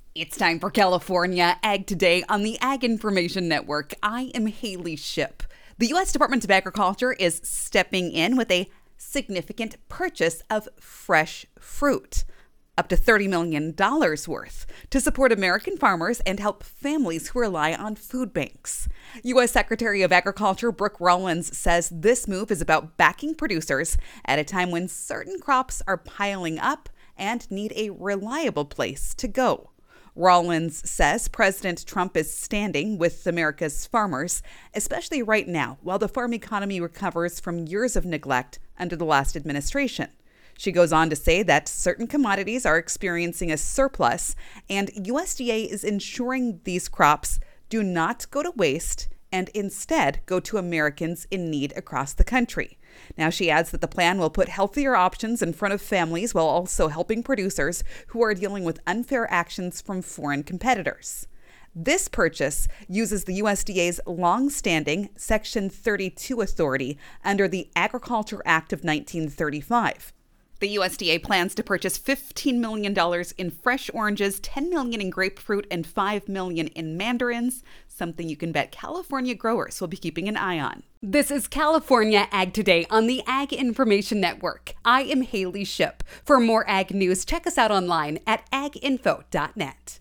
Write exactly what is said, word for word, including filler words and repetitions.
It's time for California Ag Today on the Ag Information Network. I am Haley Ship. The U S Department of Agriculture is stepping in with a significant purchase of fresh fruit, up to thirty million dollars worth, to support American farmers and help families who rely on food banks. U S Secretary of Agriculture Brooke Rollins says this move is about backing producers at a time when certain crops are piling up and need a reliable place to go. Rollins says President Trump is standing with America's farmers, especially right now, while the farm economy recovers from years of neglect under the last administration. She goes on to say that certain commodities are experiencing a surplus, and U S D A is ensuring these crops do not go to waste and instead go to Americans in need across the country. Now, she adds that the plan will put healthier options in front of families while also helping producers who are dealing with unfair actions from foreign competitors. This purchase uses the U S D A's long-standing Section thirty-two authority under the Agriculture Act of nineteen thirty-five. The U S D A plans to purchase fifteen million dollars in fresh oranges, ten million dollars in grapefruit, and five million dollars in mandarins, something you can bet California growers will be keeping an eye on. This is California Ag Today on the Ag Information Network. I am Haley Ship. For more ag news, check us out online at ag info dot net.